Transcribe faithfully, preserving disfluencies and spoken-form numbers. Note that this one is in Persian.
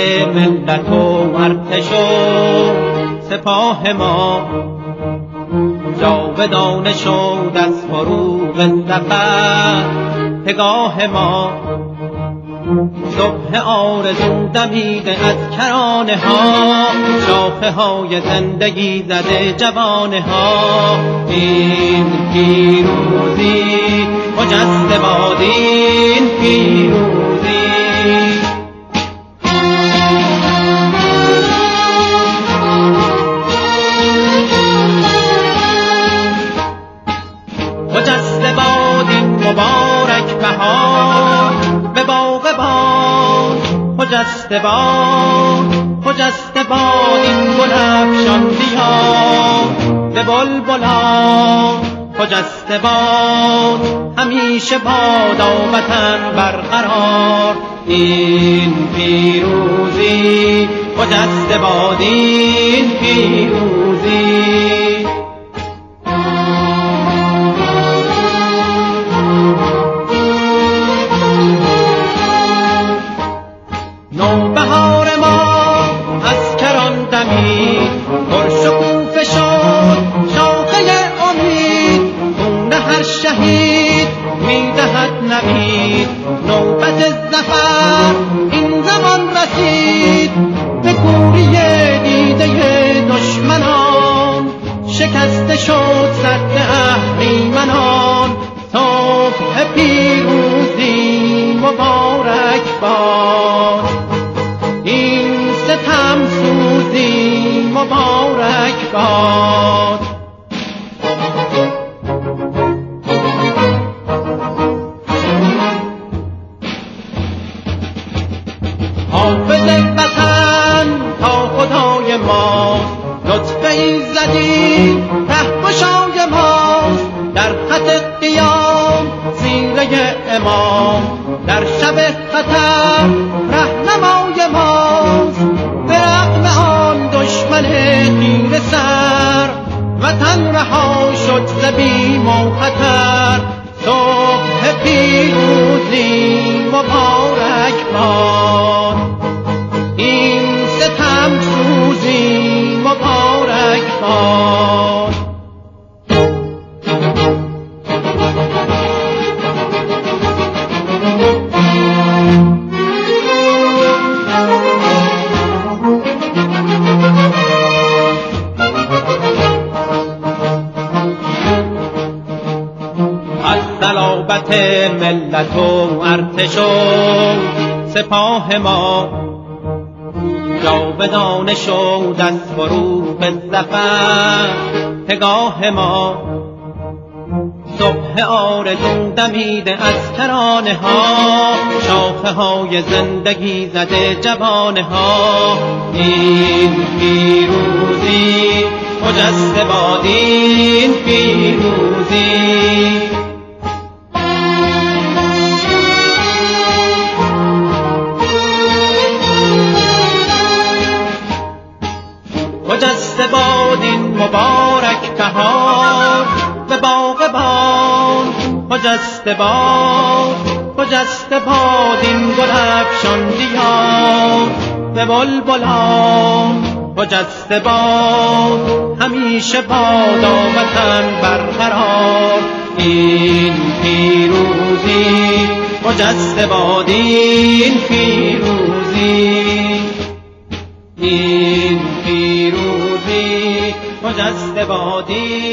ملت و ارتش و سپاه ما، جاودانه شد از فروغ ظفر پگاه ما. صبح آرزو دمیده از کرانه ها، شاخه های زندگی زده جوانه ها. این پیروزی خجسته باد، این پیروزی خجسته باد، این مبارک بهار به باغ باد. خجسته باد، خجسته باد، این گل افشان بیار به بلبلان. خجسته باد، همیشه بادا وطن برقرار. این پیروزی خجسته باد، این پیروزی نوبهار ما از کران دمید، پرشکوفه شد شاخه امید. خون هر شهید میدهد نوید، نوبت ظفر این زمان رسید. به کوری دیده دشمنان شکسته شد سد اهریمنان. صبح پیروزی مبارک باد، این ستم سوزی مبارک باد. حافظ وطن تا خدای ماست، لطف ایزدی رهگشای ماست. در خط قیام سیره امام، در شب خطر رهنمای ماست. به رغم آن دشمن تیره سر، وطن رها شد ز بیم و خطر. صبح پیروزی مبارک باد، این ستم سوزی مبارک باد. صلابت ملت و ارتش و سپاه ما، جاودانه شد از فروغ ظفر پگاه ما. صبح آرزو دمیده از کرانه ها، شاخه های زندگی زده جوانه ها. این پیروزی خجسته باد، این پیروزی خجسته باد، این مبارک بهار به باغ باد. خجسته باد، خجسته باد، این گل افشان بیار به بلبلان. خجسته باد، همیشه بادا وطن برقرار. این پیروزی خجسته باد، این پیروزی این پیروزی خجسته باد.